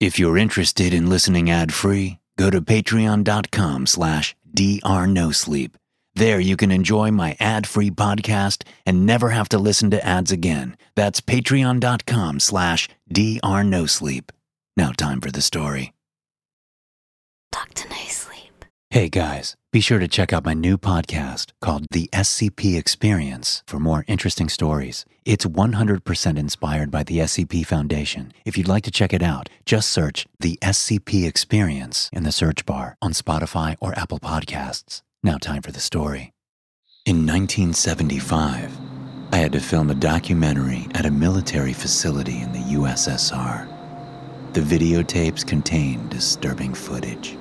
If you're interested in listening ad-free, go to patreon.com/drnosleep. There you can enjoy my ad-free podcast and never have to listen to ads again. That's patreon.com/drnosleep. Now time for the story. Dr. No Sleep. Hey guys, be sure to check out my new podcast called The SCP Experience for more interesting stories. It's 100% inspired by the SCP Foundation. If you'd like to check it out, just search The SCP Experience in the search bar on Spotify or Apple Podcasts. Now time for the story. In 1975, I had to film a documentary at a military facility in the USSR. The videotapes contained disturbing footage.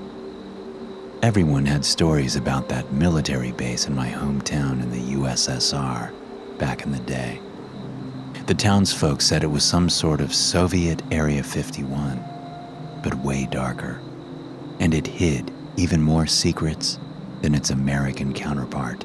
Everyone had stories about that military base in my hometown in the USSR back in the day. The townsfolk said it was some sort of Soviet Area 51, but way darker, and it hid even more secrets than its American counterpart.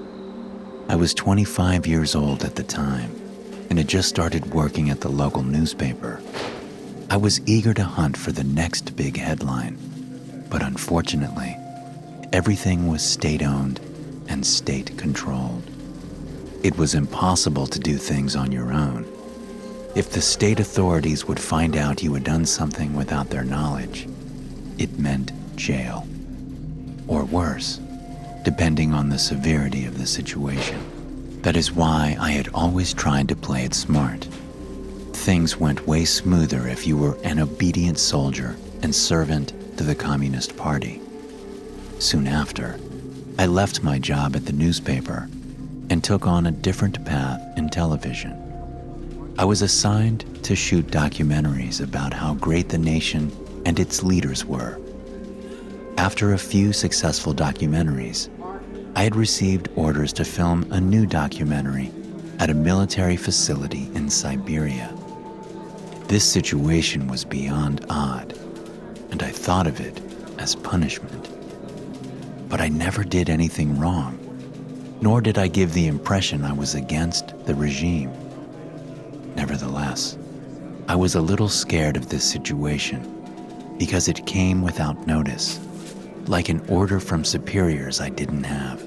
I was 25 years old at the time and had just started working at the local newspaper. I was eager to hunt for the next big headline, but unfortunately, everything was state-owned and state-controlled. It was impossible to do things on your own. If the state authorities would find out you had done something without their knowledge, it meant jail. Or worse, depending on the severity of the situation. That is why I had always tried to play it smart. Things went way smoother if you were an obedient soldier and servant to the Communist Party. Soon after, I left my job at the newspaper and took on a different path in television. I was assigned to shoot documentaries about how great the nation and its leaders were. After a few successful documentaries, I had received orders to film a new documentary at a military facility in Siberia. This situation was beyond odd, and I thought of it as punishment. But I never did anything wrong, nor did I give the impression I was against the regime. Nevertheless, I was a little scared of this situation because it came without notice, like an order from superiors I didn't have.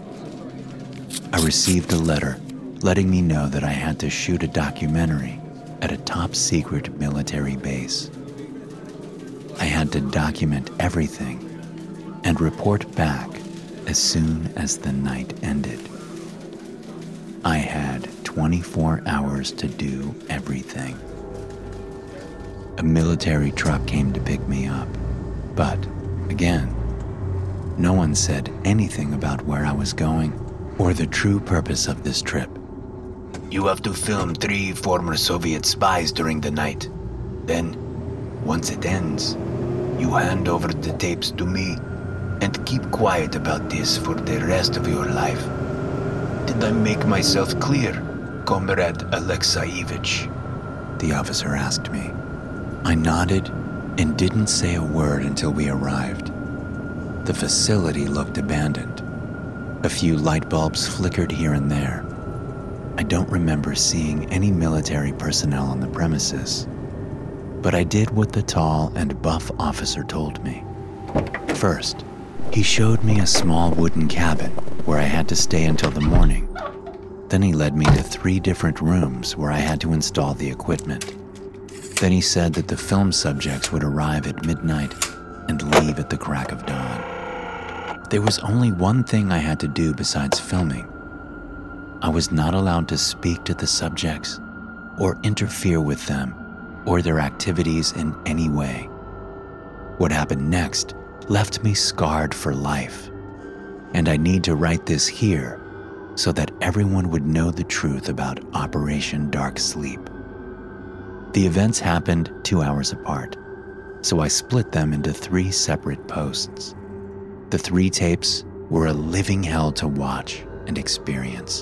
I received a letter letting me know that I had to shoot a documentary at a top-secret military base. I had to document everything and report back as soon as the night ended. I had 24 hours to do everything. A military truck came to pick me up, but, again, no one said anything about where I was going or the true purpose of this trip. You have to film 3 former Soviet spies during the night. Then, once it ends, you hand over the tapes to me and keep quiet about this for the rest of your life. Did I make myself clear, Comrade Alexeyevich? The officer asked me. I nodded and didn't say a word until we arrived. The facility looked abandoned. A few light bulbs flickered here and there. I don't remember seeing any military personnel on the premises, but I did what the tall and buff officer told me. First, he showed me a small wooden cabin where I had to stay until the morning. Then he led me to 3 different rooms where I had to install the equipment. Then he said that the film subjects would arrive at midnight and leave at the crack of dawn. There was only one thing I had to do besides filming. I was not allowed to speak to the subjects or interfere with them or their activities in any way. What happened next left me scarred for life, and I need to write this here so that everyone would know the truth about Operation Dark Sleep. The events happened 2 hours apart, so I split them into 3 separate posts. The 3 tapes were a living hell to watch and experience.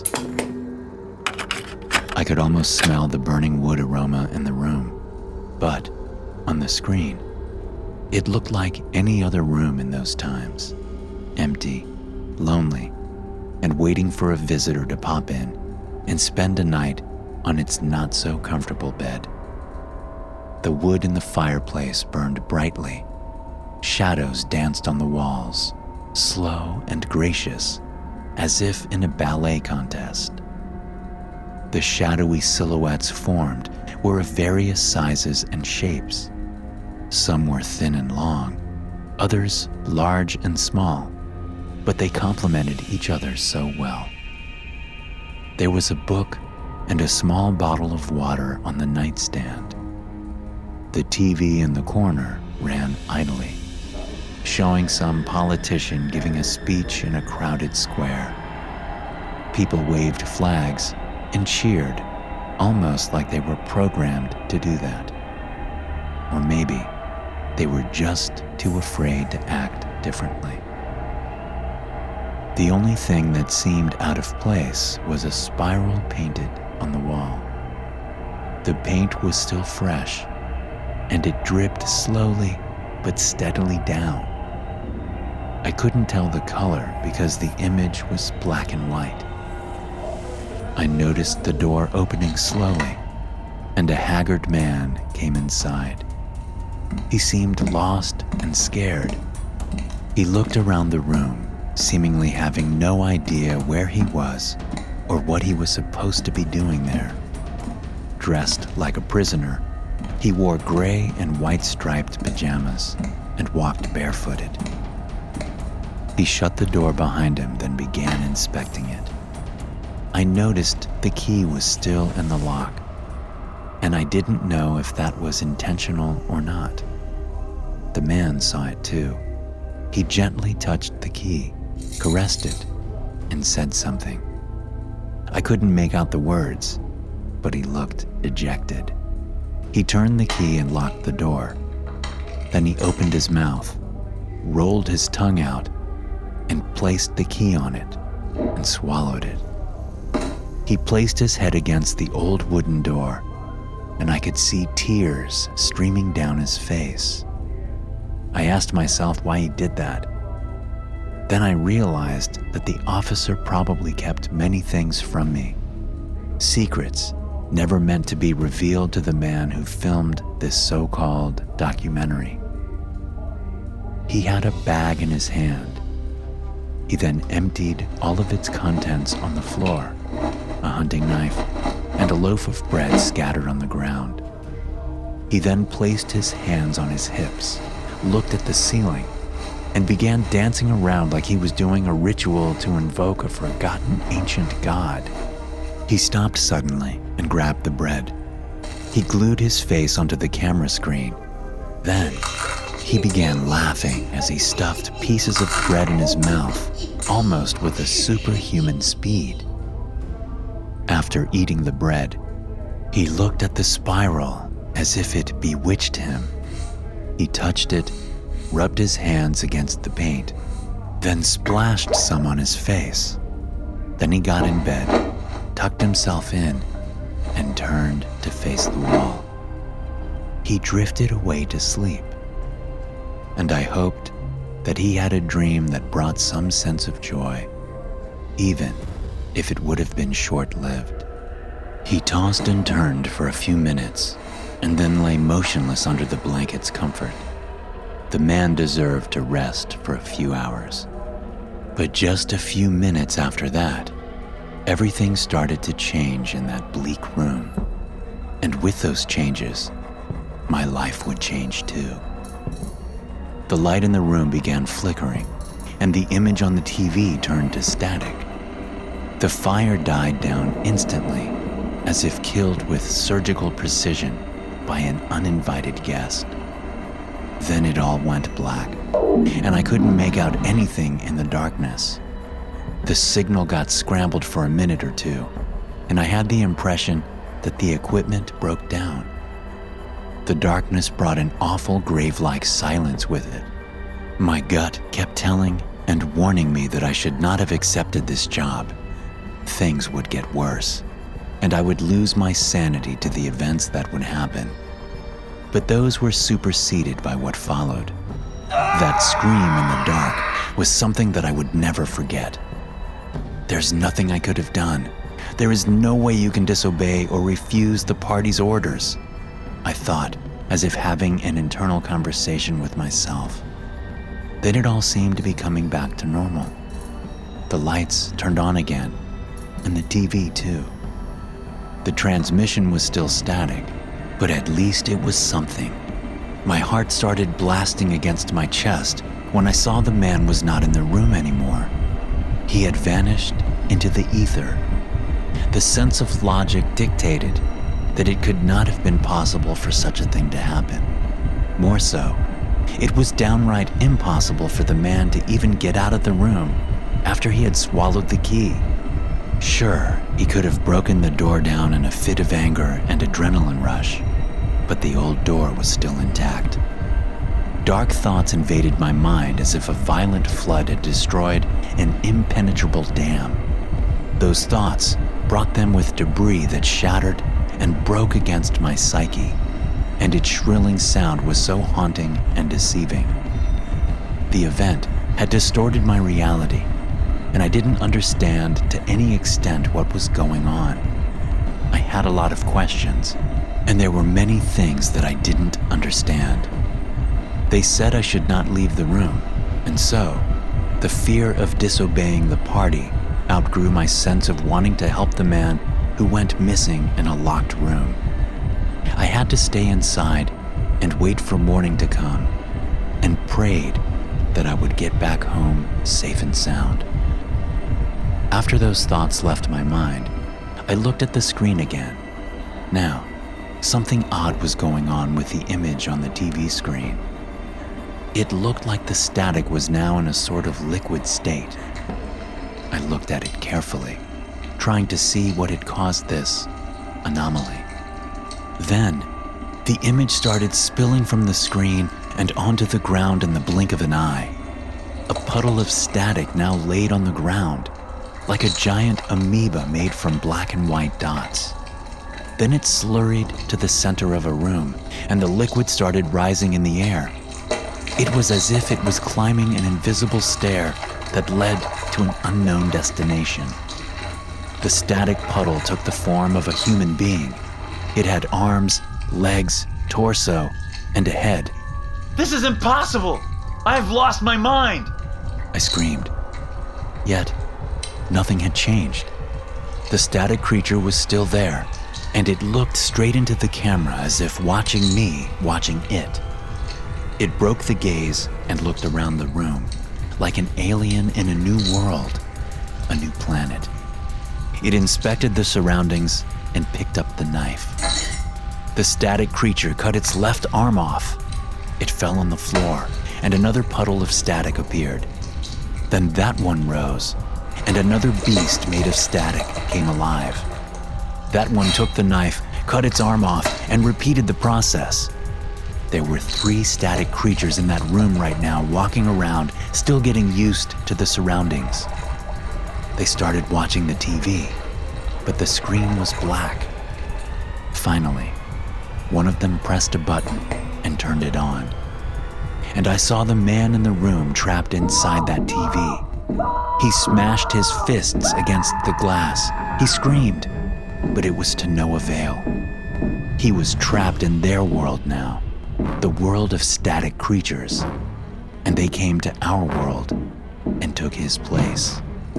I could almost smell the burning wood aroma in the room, but on the screen, it looked like any other room in those times, empty, lonely, and waiting for a visitor to pop in and spend a night on its not-so-comfortable bed. The wood in the fireplace burned brightly. Shadows danced on the walls, slow and gracious, as if in a ballet contest. The shadowy silhouettes formed were of various sizes and shapes. Some were thin and long, others large and small, but they complemented each other so well. There was a book and a small bottle of water on the nightstand. The TV in the corner ran idly, showing some politician giving a speech in a crowded square. People waved flags and cheered, almost like they were programmed to do that. Or maybe they were just too afraid to act differently. The only thing that seemed out of place was a spiral painted on the wall. The paint was still fresh, and it dripped slowly but steadily down. I couldn't tell the color because the image was black and white. I noticed the door opening slowly, and a haggard man came inside. He seemed lost and scared. He looked around the room, seemingly having no idea where he was or what he was supposed to be doing there. Dressed like a prisoner, he wore gray and white striped pajamas and walked barefooted. He shut the door behind him, then began inspecting it. I noticed the key was still in the lock, and I didn't know if that was intentional or not. The man saw it too. He gently touched the key, caressed it, and said something. I couldn't make out the words, but he looked dejected. He turned the key and locked the door. Then he opened his mouth, rolled his tongue out, and placed the key on it and swallowed it. He placed his head against the old wooden door, and I could see tears streaming down his face. I asked myself why he did that. Then I realized that the officer probably kept many things from me. Secrets never meant to be revealed to the man who filmed this so-called documentary. He had a bag in his hand. He then emptied all of its contents on the floor, a hunting knife, and a loaf of bread scattered on the ground. He then placed his hands on his hips, looked at the ceiling, and began dancing around like he was doing a ritual to invoke a forgotten ancient god. He stopped suddenly and grabbed the bread. He glued his face onto the camera screen. Then, he began laughing as he stuffed pieces of bread in his mouth, almost with a superhuman speed. After eating the bread, he looked at the spiral as if it bewitched him. He touched it, rubbed his hands against the paint, then splashed some on his face. Then he got in bed, tucked himself in, and turned to face the wall. He drifted away to sleep, and I hoped that he had a dream that brought some sense of joy, even if it would have been short-lived. He tossed and turned for a few minutes, and then lay motionless under the blanket's comfort. The man deserved to rest for a few hours. But just a few minutes after that, everything started to change in that bleak room. And with those changes, my life would change too. The light in the room began flickering, and the image on the TV turned to static. The fire died down instantly, as if killed with surgical precision by an uninvited guest. Then it all went black, and I couldn't make out anything in the darkness. The signal got scrambled for a minute or two, and I had the impression that the equipment broke down. The darkness brought an awful grave-like silence with it. My gut kept telling and warning me that I should not have accepted this job. Things would get worse, and I would lose my sanity to the events that would happen. But those were superseded by what followed. That scream in the dark was something that I would never forget. There's nothing I could have done. There is no way you can disobey or refuse the party's orders, I thought as if having an internal conversation with myself. Then it all seemed to be coming back to normal. The lights turned on again, and the TV too. The transmission was still static, but at least it was something. My heart started blasting against my chest when I saw the man was not in the room anymore. He had vanished into the ether. The sense of logic dictated that it could not have been possible for such a thing to happen. More so, it was downright impossible for the man to even get out of the room after he had swallowed the key. Sure, he could have broken the door down in a fit of anger and adrenaline rush, but the old door was still intact. Dark thoughts invaded my mind as if a violent flood had destroyed an impenetrable dam. Those thoughts brought them with debris that shattered and broke against my psyche, and its shrilling sound was so haunting and deceiving. The event had distorted my reality, and I didn't understand to any extent what was going on. I had a lot of questions, and there were many things that I didn't understand. They said I should not leave the room, and so, the fear of disobeying the party outgrew my sense of wanting to help the man who went missing in a locked room. I had to stay inside and wait for morning to come, and prayed that I would get back home safe and sound. After those thoughts left my mind, I looked at the screen again. Now, something odd was going on with the image on the TV screen. It looked like the static was now in a sort of liquid state. I looked at it carefully, trying to see what had caused this anomaly. Then, the image started spilling from the screen and onto the ground in the blink of an eye. A puddle of static now laid on the ground, like a giant amoeba made from black and white dots. Then it slurried to the center of a room, and the liquid started rising in the air. It was as if it was climbing an invisible stair that led to an unknown destination. The static puddle took the form of a human being. It had arms, legs, torso, and a head. "This is impossible! I've lost my mind!" I screamed. Yet, nothing had changed. The static creature was still there, and it looked straight into the camera as if watching me watching it. It broke the gaze and looked around the room, like an alien in a new world, a new planet. It inspected the surroundings and picked up the knife. The static creature cut its left arm off. It fell on the floor, and another puddle of static appeared. Then that one rose, and another beast made of static came alive. That one took the knife, cut its arm off, and repeated the process. There were 3 static creatures in that room right now, walking around, still getting used to the surroundings. They started watching the TV, but the screen was black. Finally, one of them pressed a button and turned it on. And I saw the man in the room trapped inside that TV. He smashed his fists against the glass. He screamed, but it was to no avail. He was trapped in their world now, the world of static creatures, and they came to our world and took his place.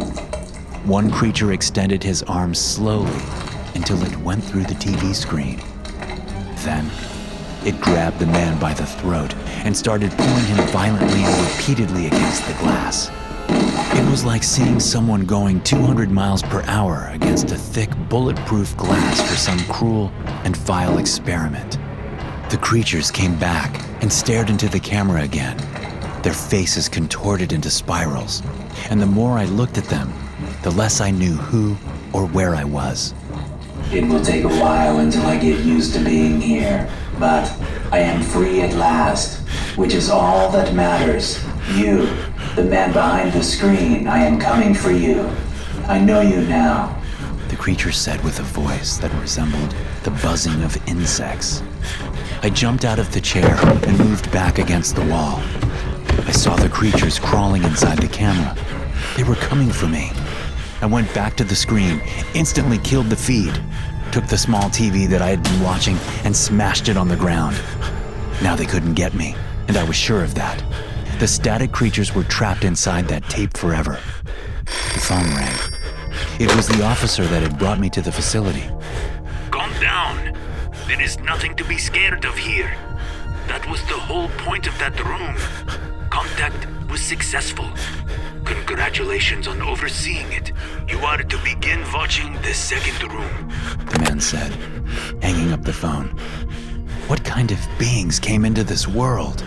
One creature extended his arms slowly until it went through the TV screen. Then, it grabbed the man by the throat and started pulling him violently and repeatedly against the glass. It was like seeing someone going 200 miles per hour against a thick, bulletproof glass for some cruel and vile experiment. The creatures came back and stared into the camera again, their faces contorted into spirals, and the more I looked at them, the less I knew who or where I was. It will take a while until I get used to being here, but I am free at last, which is all that matters. You, the man behind the screen, I am coming for you. I know you now. The creature said with a voice that resembled the buzzing of insects. I jumped out of the chair and moved back against the wall. I saw the creatures crawling inside the camera. They were coming for me. I went back to the screen, instantly killed the feed, took the small TV that I had been watching and smashed it on the ground. Now they couldn't get me, and I was sure of that. The static creatures were trapped inside that tape forever. The phone rang. It was the officer that had brought me to the facility. Calm down. There is nothing to be scared of here. That was the whole point of that room. Contact was successful. Congratulations on overseeing it. You are to begin watching the second room, the man said, hanging up the phone. What kind of beings came into this world?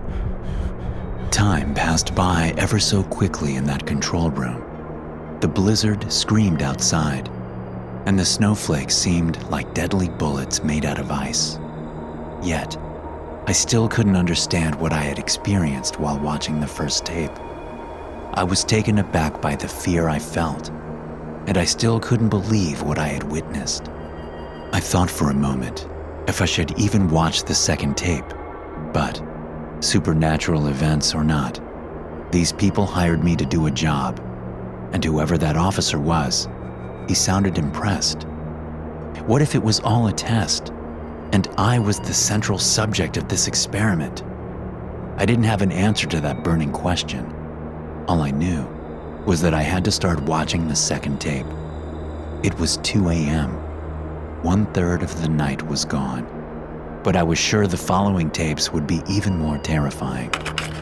Time passed by ever so quickly in that control room. The blizzard screamed outside, and the snowflakes seemed like deadly bullets made out of ice. Yet, I still couldn't understand what I had experienced while watching the first tape. I was taken aback by the fear I felt, and I still couldn't believe what I had witnessed. I thought for a moment if I should even watch the second tape, but supernatural events or not, these people hired me to do a job, and whoever that officer was, he sounded impressed. What if it was all a test, and I was the central subject of this experiment? I didn't have an answer to that burning question. All I knew was that I had to start watching the second tape. It was 2 a.m. 1/3 of the night was gone, but I was sure the following tapes would be even more terrifying.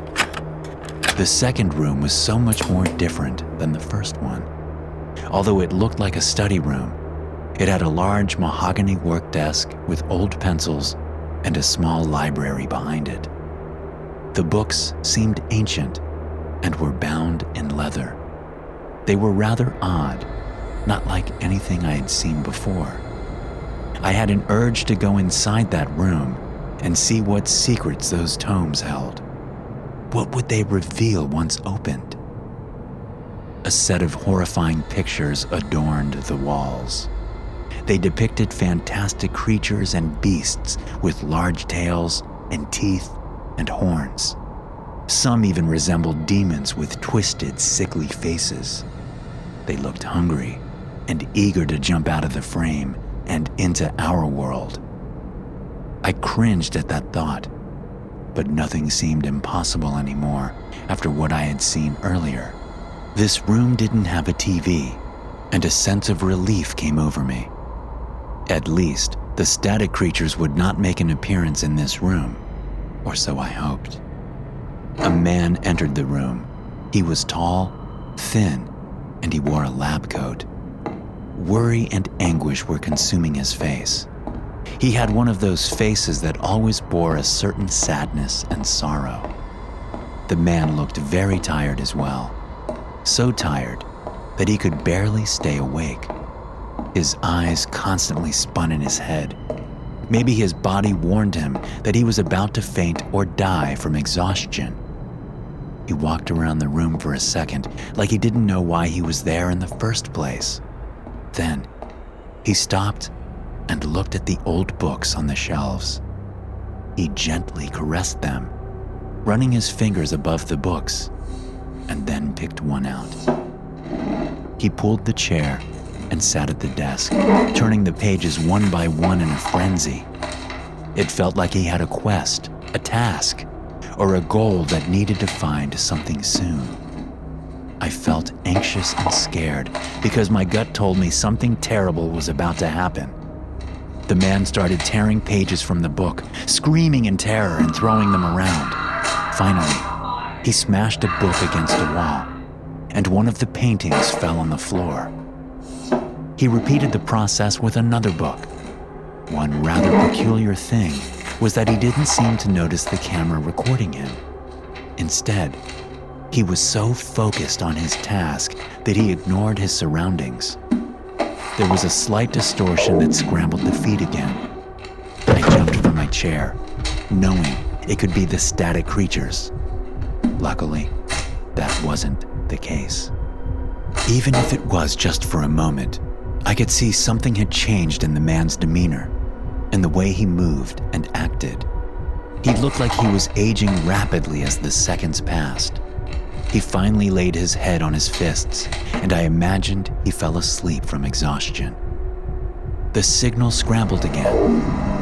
The second room was so much more different than the first one. Although it looked like a study room, it had a large mahogany work desk with old pencils and a small library behind it. The books seemed ancient and were bound in leather. They were rather odd, not like anything I had seen before. I had an urge to go inside that room and see what secrets those tomes held. What would they reveal once opened? A set of horrifying pictures adorned the walls. They depicted fantastic creatures and beasts with large tails and teeth and horns. Some even resembled demons with twisted, sickly faces. They looked hungry and eager to jump out of the frame and into our world. I cringed at that thought, but nothing seemed impossible anymore after what I had seen earlier. This room didn't have a TV, and a sense of relief came over me. At least, the static creatures would not make an appearance in this room, or so I hoped. A man entered the room. He was tall, thin, and he wore a lab coat. Worry and anguish were consuming his face. He had one of those faces that always bore a certain sadness and sorrow. The man looked very tired as well, so tired that he could barely stay awake. His eyes constantly spun in his head. Maybe his body warned him that he was about to faint or die from exhaustion. He walked around the room for a second, like he didn't know why he was there in the first place. Then, he stopped and looked at the old books on the shelves. He gently caressed them, running his fingers above the books, and then picked one out. He pulled the chair and sat at the desk, turning the pages one by one in a frenzy. It felt like he had a quest, a task, or a goal that needed to find something soon. I felt anxious and scared because my gut told me something terrible was about to happen. The man started tearing pages from the book, screaming in terror and throwing them around. Finally, he smashed a book against a wall, and one of the paintings fell on the floor. He repeated the process with another book. One rather peculiar thing was that he didn't seem to notice the camera recording him. Instead, he was so focused on his task that he ignored his surroundings. There was a slight distortion that scrambled the feed again. I jumped from my chair, knowing it could be the static creatures. Luckily, that wasn't the case. Even if it was just for a moment, I could see something had changed in the man's demeanor, in the way he moved and acted. He looked like he was aging rapidly as the seconds passed. He finally laid his head on his fists, and I imagined he fell asleep from exhaustion. The signal scrambled again.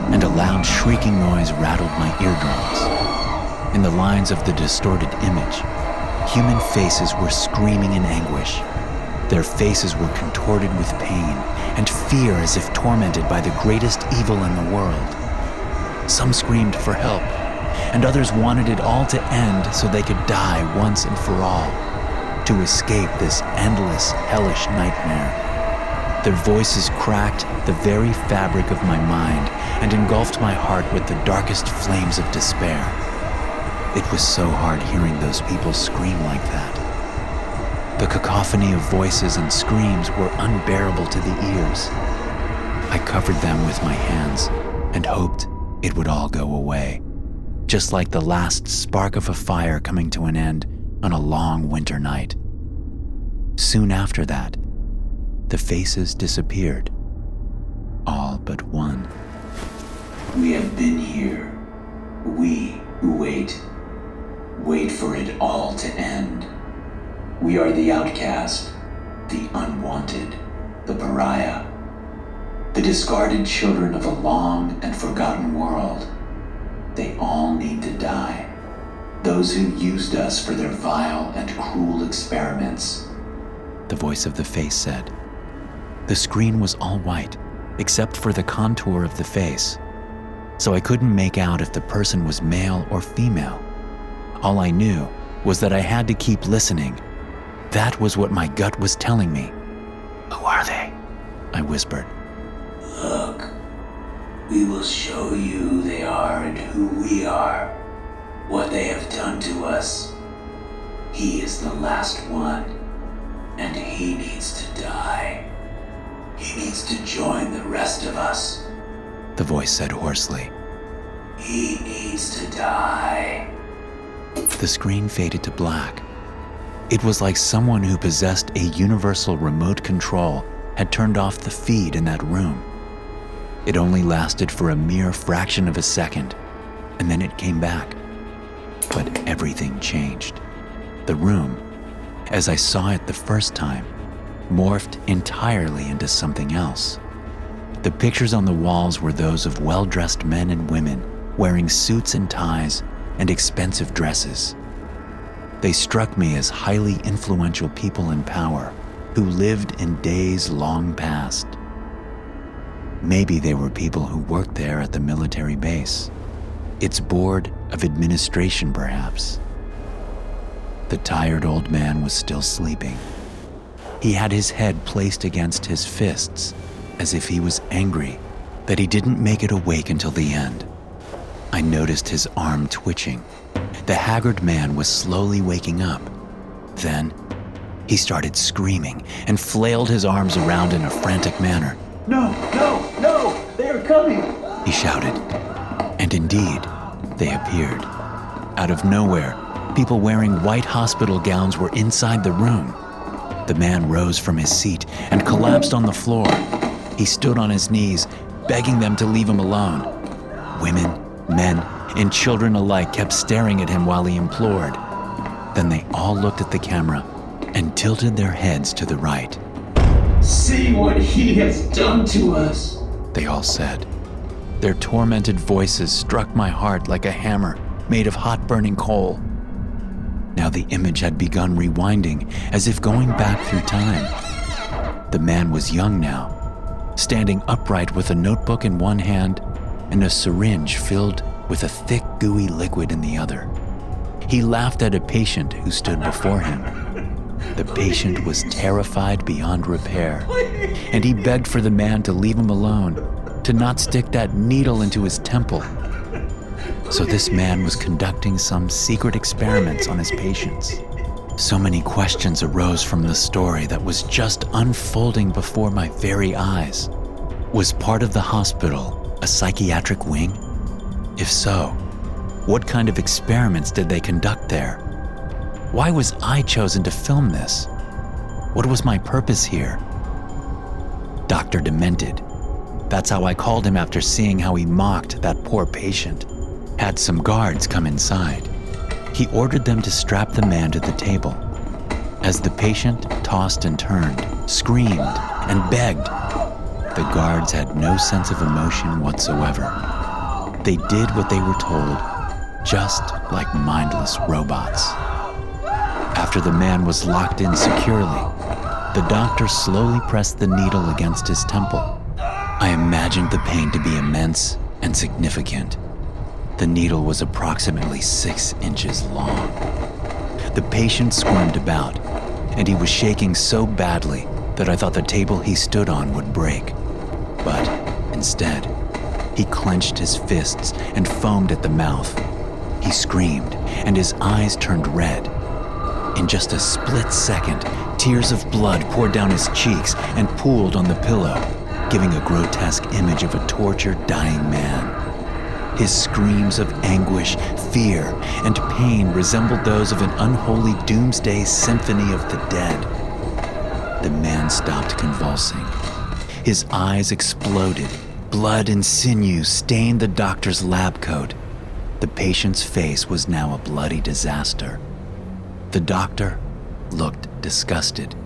and a loud shrieking noise rattled my eardrums. In the lines of the distorted image, human faces were screaming in anguish. Their faces were contorted with pain and fear as if tormented by the greatest evil in the world. Some screamed for help, and others wanted it all to end so they could die once and for all, to escape this endless, hellish nightmare. Their voices cracked the very fabric of my mind and engulfed my heart with the darkest flames of despair. It was so hard hearing those people scream like that. The cacophony of voices and screams were unbearable to the ears. I covered them with my hands and hoped it would all go away, just like the last spark of a fire coming to an end on a long winter night. Soon after that, the faces disappeared, all but one. We have been here. We who wait for it all to end. We are the outcast, the unwanted, the pariah, the discarded children of a long and forgotten world. They all need to die. Those who used us for their vile and cruel experiments. The voice of the face said. The screen was all white, except for the contour of the face, so I couldn't make out if the person was male or female. All I knew was that I had to keep listening. That was what my gut was telling me. Who are they? I whispered. Look, we will show you who they are and who we are, what they have done to us. He is the last one, and he needs to die. He needs to join the rest of us. The voice said hoarsely. He needs to die. The screen faded to black. It was like someone who possessed a universal remote control had turned off the feed in that room. It only lasted for a mere fraction of a second, and then it came back. But everything changed. The room, as I saw it the first time, morphed entirely into something else. The pictures on the walls were those of well-dressed men and women wearing suits and ties and expensive dresses. They struck me as highly influential people in power who lived in days long past. Maybe they were people who worked there at the military base. Its board of administration, perhaps. The tired old man was still sleeping. He had his head placed against his fists, as if he was angry that he didn't make it awake until the end. I noticed his arm twitching. The haggard man was slowly waking up. Then, he started screaming and flailed his arms around in a frantic manner. No! They are coming! He shouted. And indeed, they appeared. Out of nowhere, people wearing white hospital gowns were inside the room. The man rose from his seat and collapsed on the floor. He stood on his knees, begging them to leave him alone. Women, men, and children alike kept staring at him while he implored. Then they all looked at the camera and tilted their heads to the right. See what he has done to us, they all said. Their tormented voices struck my heart like a hammer made of hot burning coal. Now the image had begun rewinding as if going back through time. The man was young now, standing upright with a notebook in one hand and a syringe filled with a thick, gooey liquid in the other. He laughed at a patient who stood before him. The patient was terrified beyond repair, and he begged for the man to leave him alone, to not stick that needle into his temple. So this man was conducting some secret experiments on his patients. So many questions arose from the story that was just unfolding before my very eyes. Was part of the hospital a psychiatric wing? If so, what kind of experiments did they conduct there? Why was I chosen to film this? What was my purpose here? Dr. Demented. That's how I called him after seeing how he mocked that poor patient. Had some guards come inside. He ordered them to strap the man to the table. As the patient tossed and turned, screamed, and begged, the guards had no sense of emotion whatsoever. They did what they were told, just like mindless robots. After the man was locked in securely, the doctor slowly pressed the needle against his temple. I imagined the pain to be immense and significant. The needle was approximately 6 inches long. The patient squirmed about, and he was shaking so badly that I thought the table he stood on would break. But instead, he clenched his fists and foamed at the mouth. He screamed, and his eyes turned red. In just a split second, tears of blood poured down his cheeks and pooled on the pillow, giving a grotesque image of a tortured, dying man. His screams of anguish, fear, and pain resembled those of an unholy doomsday symphony of the dead. The man stopped convulsing. His eyes exploded. Blood and sinew stained the doctor's lab coat. The patient's face was now a bloody disaster. The doctor looked disgusted.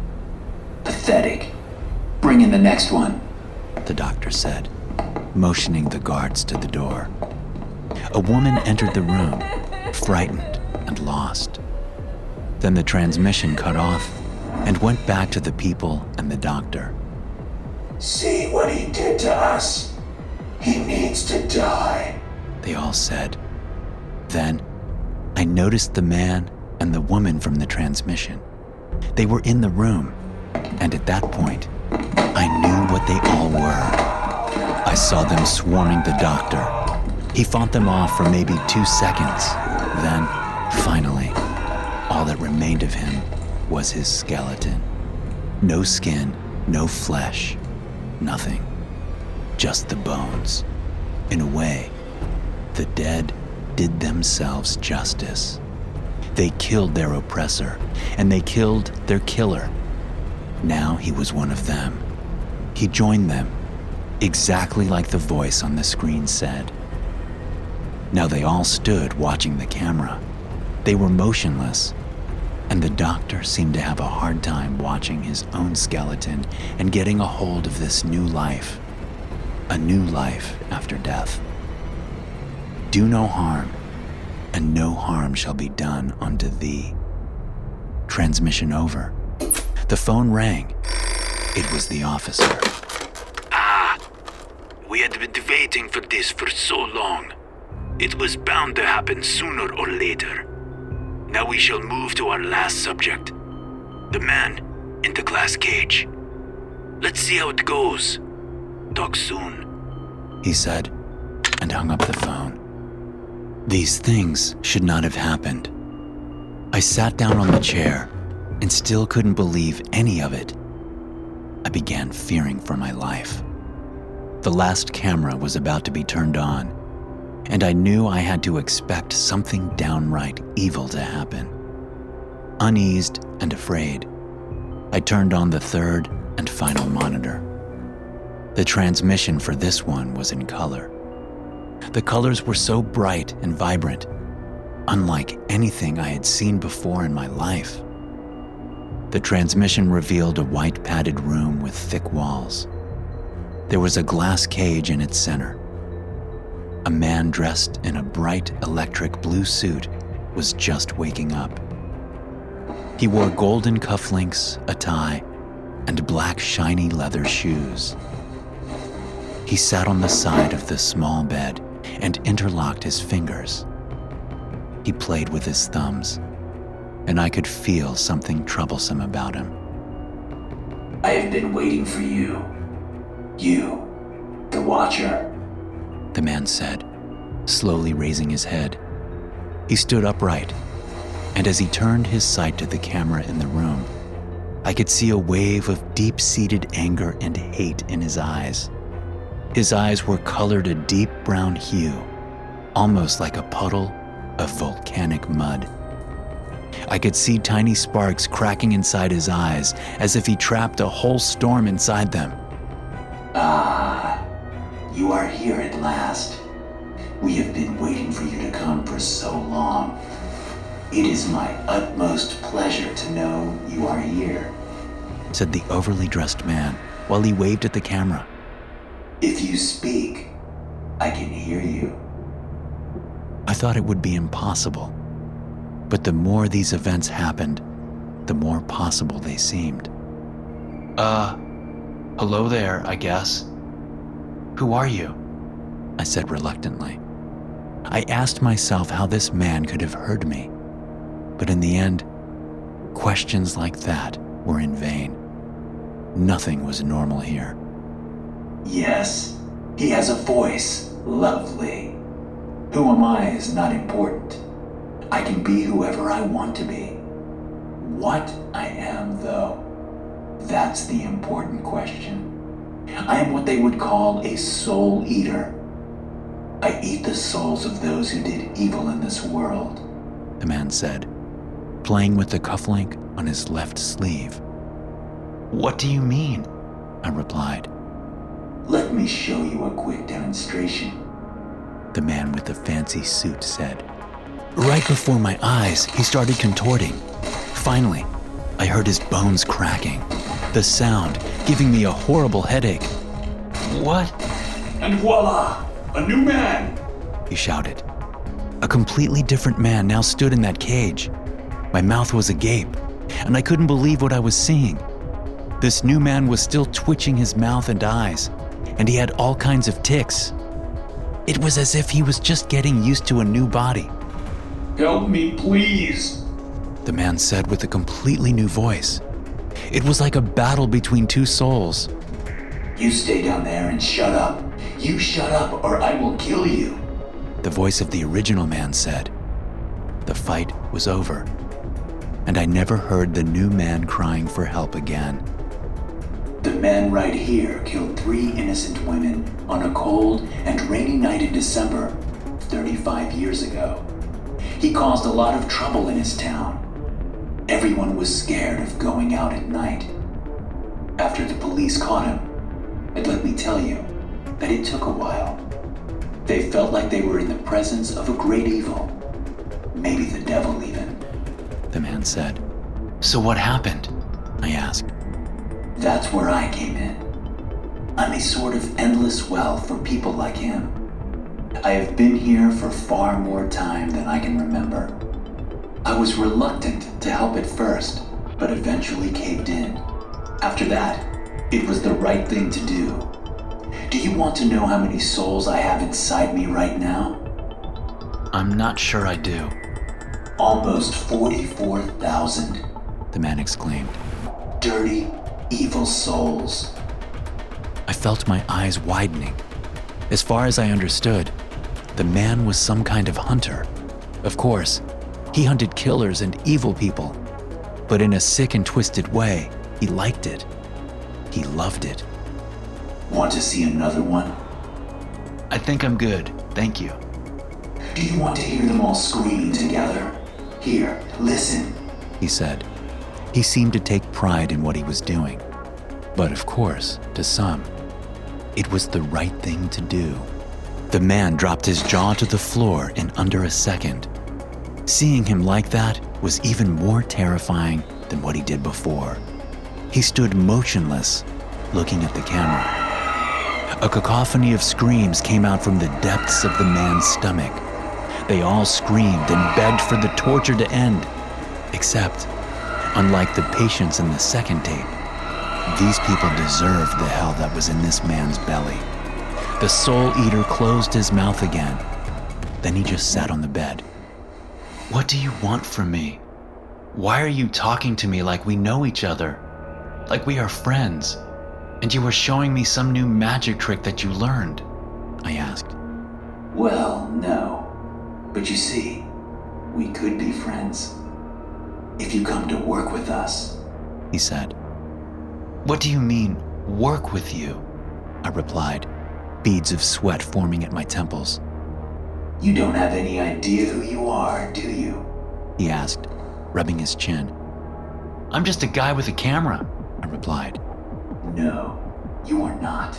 Pathetic. Bring in the next one, the doctor said, motioning the guards to the door. A woman entered the room, frightened and lost. Then the transmission cut off and went back to the people and the doctor. See what he did to us. He needs to die, they all said. Then I noticed the man and the woman from the transmission. They were in the room, and at that point, I knew what they all were. I saw them swarming the doctor. He fought them off for maybe 2 seconds. Then, finally, all that remained of him was his skeleton. No skin, no flesh, nothing. Just the bones. In a way, the dead did themselves justice. They killed their oppressor, and they killed their killer. Now he was one of them. He joined them, exactly like the voice on the screen said. Now they all stood watching the camera. They were motionless, and the doctor seemed to have a hard time watching his own skeleton and getting a hold of this new life. A new life after death. Do no harm, and no harm shall be done unto thee. Transmission over. The phone rang. It was the officer. We had been waiting for this for so long. It was bound to happen sooner or later. Now we shall move to our last subject. The man in the glass cage. Let's see how it goes. Talk soon, he said, and hung up the phone. These things should not have happened. I sat down on the chair and still couldn't believe any of it. I began fearing for my life. The last camera was about to be turned on, and I knew I had to expect something downright evil to happen. Uneased and afraid, I turned on the third and final monitor. The transmission for this one was in color. The colors were so bright and vibrant, unlike anything I had seen before in my life. The transmission revealed a white padded room with thick walls. There was a glass cage in its center. A man dressed in a bright electric blue suit was just waking up. He wore golden cufflinks, a tie, and black shiny leather shoes. He sat on the side of the small bed and interlocked his fingers. He played with his thumbs, and I could feel something troublesome about him. I have been waiting for you. You, the Watcher, the man said, slowly raising his head. He stood upright, and as he turned his sight to the camera in the room, I could see a wave of deep-seated anger and hate in his eyes. His eyes were colored a deep brown hue, almost like a puddle of volcanic mud. I could see tiny sparks cracking inside his eyes as if he trapped a whole storm inside them. Ah, you are here at last. We have been waiting for you to come for so long. It is my utmost pleasure to know you are here, said the overly dressed man while he waved at the camera. If you speak, I can hear you. I thought it would be impossible, but the more these events happened, the more possible they seemed. Hello there, I guess. Who are you? I said reluctantly. I asked myself how this man could have heard me, but in the end, questions like that were in vain. Nothing was normal here. Yes, he has a voice. Lovely. Who am I is not important. I can be whoever I want to be. What I am, though, that's the important question. I am what they would call a soul eater. I eat the souls of those who did evil in this world, the man said, playing with the cufflink on his left sleeve. What do you mean? I replied. Let me show you a quick demonstration, the man with the fancy suit said. Right before my eyes, he started contorting. Finally, I heard his bones cracking, the sound giving me a horrible headache. What? And voila, a new man, he shouted. A completely different man now stood in that cage. My mouth was agape, and I couldn't believe what I was seeing. This new man was still twitching his mouth and eyes, and he had all kinds of tics. It was as if he was just getting used to a new body. Help me, please, the man said with a completely new voice. It was like a battle between two souls. You stay down there and shut up. You shut up or I will kill you, the voice of the original man said. The fight was over, and I never heard the new man crying for help again. The man right here killed 3 innocent women on a cold and rainy night in December 35 years ago. He caused a lot of trouble in his town. Everyone was scared of going out at night. After the police caught him, and let me tell you that it took a while. They felt like they were in the presence of a great evil. Maybe the devil even, the man said. So what happened? I asked. That's where I came in. I'm a sort of endless well for people like him. I have been here for far more time than I can remember. I was reluctant to help at first, but eventually caved in. After that, it was the right thing to do. Do you want to know how many souls I have inside me right now? I'm not sure I do. Almost 44,000, the man exclaimed. Dirty, evil souls. I felt my eyes widening. As far as I understood, the man was some kind of hunter. Of course, he hunted killers and evil people, but in a sick and twisted way, he liked it. He loved it. Want to see another one? I think I'm good, thank you. Do you want to hear them all screaming together? Here, listen, he said. He seemed to take pride in what he was doing. But of course, to some, it was the right thing to do. The man dropped his jaw to the floor in under a second. Seeing him like that was even more terrifying than what he did before. He stood motionless, looking at the camera. A cacophony of screams came out from the depths of the man's stomach. They all screamed and begged for the torture to end. Except, unlike the patients in the second tape, these people deserved the hell that was in this man's belly. The soul eater closed his mouth again. Then he just sat on the bed. What do you want from me? Why are you talking to me like we know each other? Like we are friends? And you were showing me some new magic trick that you learned? I asked. Well, no. But you see, we could be friends. If you come to work with us, he said. What do you mean, work with you? I replied, beads of sweat forming at my temples. You don't have any idea who you are, do you? He asked, rubbing his chin. I'm just a guy with a camera, I replied. No, you are not.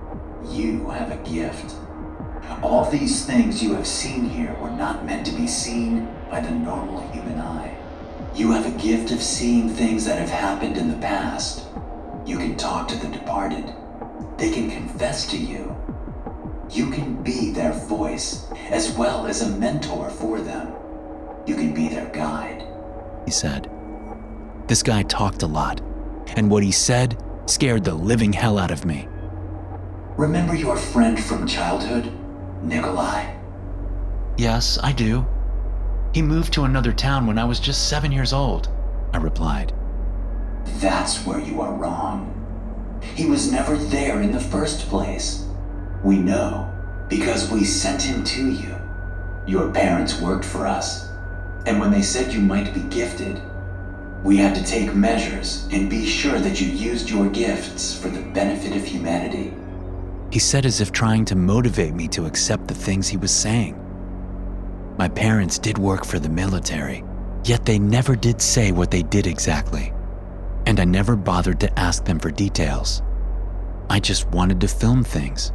You have a gift. All these things you have seen here were not meant to be seen by the normal human eye. You have a gift of seeing things that have happened in the past. You can talk to the departed. They can confess to you. You can be their voice, as well as a mentor for them. You can be their guide, he said. This guy talked a lot, and what he said scared the living hell out of me. Remember your friend from childhood, Nikolai? Yes, I do. He moved to another town when I was just 7 years old, I replied. That's where you are wrong. He was never there in the first place. We know because we sent him to you. Your parents worked for us, and when they said you might be gifted, we had to take measures and be sure that you used your gifts for the benefit of humanity. He said as if trying to motivate me to accept the things he was saying. My parents did work for the military, yet they never did say what they did exactly, and I never bothered to ask them for details. I just wanted to film things.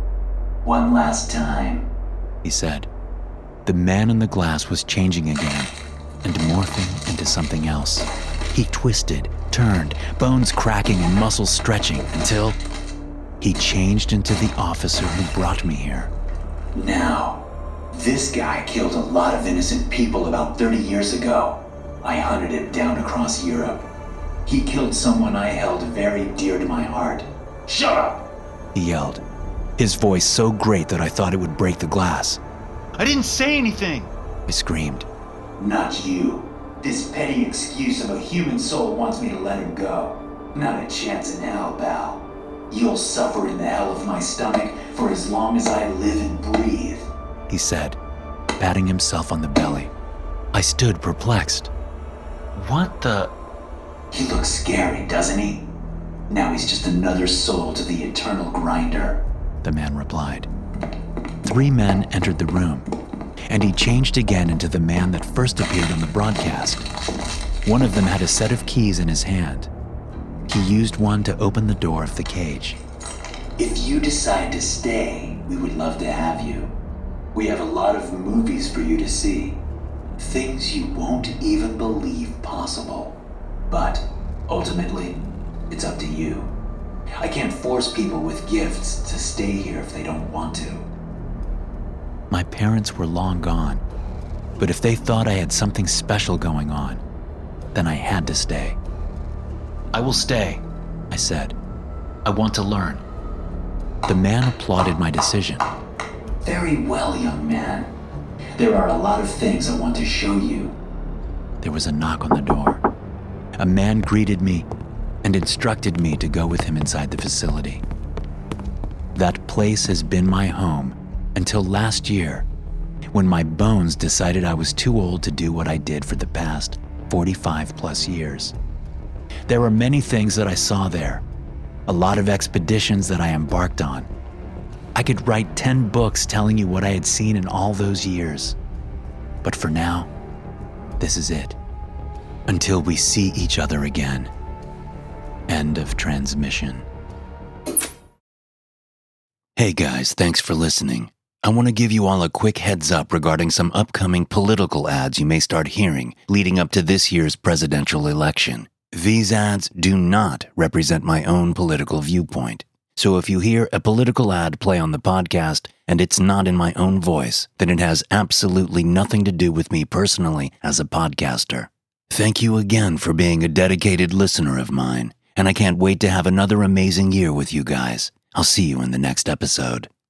One last time, he said. The man in the glass was changing again and morphing into something else. He twisted, turned, bones cracking and muscles stretching until he changed into the officer who brought me here. Now, this guy killed a lot of innocent people about 30 years ago. I hunted him down across Europe. He killed someone I held very dear to my heart. Shut up! He yelled, his voice so great that I thought it would break the glass. I didn't say anything, I screamed. Not you. This petty excuse of a human soul wants me to let him go. Not a chance in hell, pal. You'll suffer in the hell of my stomach for as long as I live and breathe, he said, patting himself on the belly. I stood perplexed. What the? He looks scary, doesn't he? Now he's just another soul to the eternal grinder, the man replied. 3 men entered the room, and he changed again into the man that first appeared on the broadcast. One of them had a set of keys in his hand. He used one to open the door of the cage. If you decide to stay, we would love to have you. We have a lot of movies for you to see. Things you won't even believe possible. But ultimately, it's up to you. I can't force people with gifts to stay here if they don't want to. My parents were long gone, but if they thought I had something special going on, then I had to stay. I will stay, I said. I want to learn. The man applauded my decision. Very well, young man. There are a lot of things I want to show you. There was a knock on the door. A man greeted me and instructed me to go with him inside the facility. That place has been my home until last year, when my bones decided I was too old to do what I did for the past 45 plus years. There were many things that I saw there, a lot of expeditions that I embarked on. I could write 10 books telling you what I had seen in all those years. But for now, this is it. Until we see each other again. End of transmission. Hey guys, thanks for listening. I want to give you all a quick heads up regarding some upcoming political ads you may start hearing leading up to this year's presidential election. These ads do not represent my own political viewpoint. So if you hear a political ad play on the podcast and it's not in my own voice, then it has absolutely nothing to do with me personally as a podcaster. Thank you again for being a dedicated listener of mine, and I can't wait to have another amazing year with you guys. I'll see you in the next episode.